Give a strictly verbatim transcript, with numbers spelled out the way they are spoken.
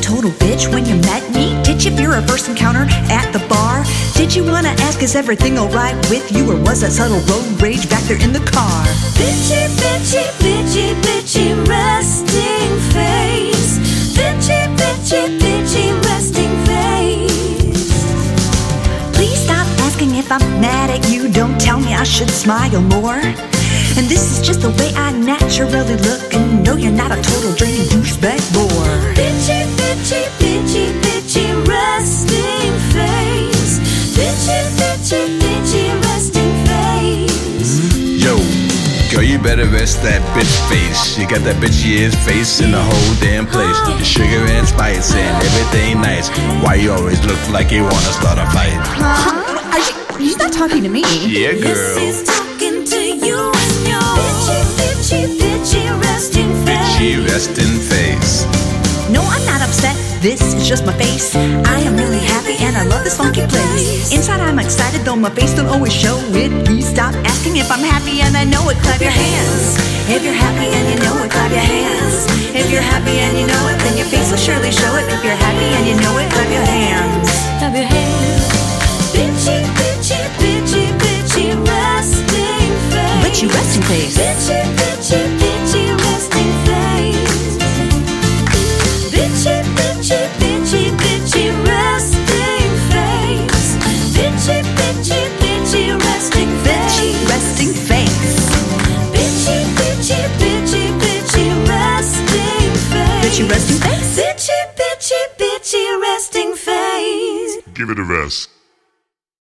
total bitch when you met me? Did you fear a first encounter at the bar? Did you wanna ask, is everything alright with you? Or was that subtle road rage back there in the car? Bitchy, bitchy, bitchy, bitchy, resting face. Bitchy, bitchy, bitchy, resting face. Please stop asking if I'm mad at you. Don't tell me I should smile more. And this is just the way I naturally look. And no, you're not a total draining douchebag bore. Bitchy, bitchy, bitchy, bitchy, resting face. Bitchy, bitchy, bitchy, resting face. Yo, girl, you better rest that bitch face. You got that bitchy ass face in the whole damn place. The sugar and spice and everything nice. Why you always look like you wanna start a fight? Huh? Are you, you're not talking to me. Yeah, girl. Yes, he's talking to you and your bitchy, bitchy, bitchy, resting face. Bitchy resting face. No, I'm not upset. This is just my face. I am really happy and I love this funky place. Inside I'm excited, though my face don't always show it. Please stop asking if I'm happy and I know it. Clap your hands. If you're happy and you know it, clap your hands. If you're happy and you know it, then your face will surely show it. If you're happy and you know it, clap your hands. Clap your hands. Bitchy, bitchy, bitchy, bitchy, resting face. Bitchy resting face. Bitchy, bitchy, bitchy, resting face. Bitchy, bitchy, bitchy, bitchy, resting face. Bitchy, bitchy, bitchy, resting face. Bitchy resting face. Bitchy, bitchy, bitchy, bitchy, resting face. Bitchy resting face. Bitchy, bitchy, bitchy, resting face. Give it a rest.